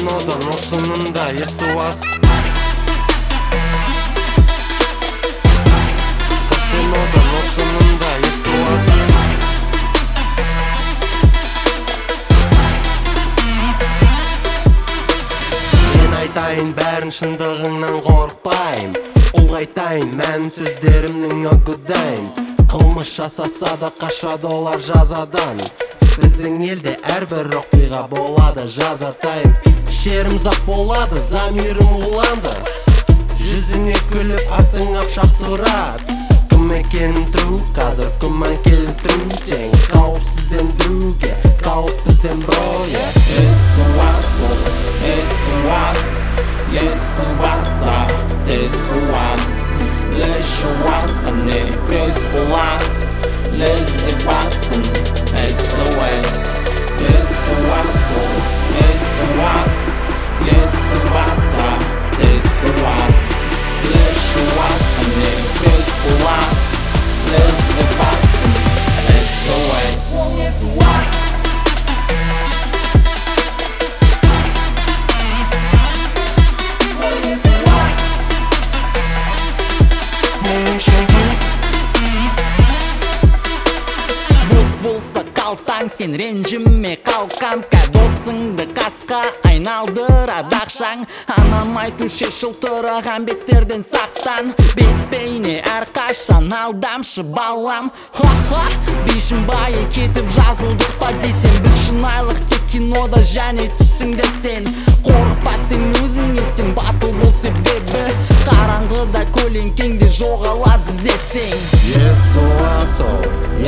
Казинодан ошынында есуас. Казинодан ошынында есуас. Мен айтайын бәрін шындығыңнан қорықпайым. Ұлғайтайын мән сөздерімнің өгідайын. Қылмыс жасаса да қашады олар жазадан. Біздің елде әрбір оқиға болады жазатайым. Шерім зақ болады, замирім уланды. Жүзіңе күліп артың апшақ тұрады. Кім екенін тұру, қазір күмән келтіру тең. Қауіпсіздендіруге, қауіп бізден броя. Есть у вас, лишь у вас ко мне присплас, лишь ты вас ко мне SOS. Есть у вас, лишь у вас ко мне присплас, лишь ты вас ко мне SOS. Болса қалтаң, сен ренжіме қалқам. Досыңды қасқа айналдырады ақшаң. Анам айтушы шылтыраған беттерден сақтан. Бет-бейне әрқашан алдамшы балам. Ха-ха, бейшін байы кетіп жазылдық па десем. Бір шынайлық тек кинода және түсіңде сен. Қорықпа сен өзіңе, сен батыл бол себебі. Қараңғыда көлеңкеңде жоғалады іздесең. Есуас,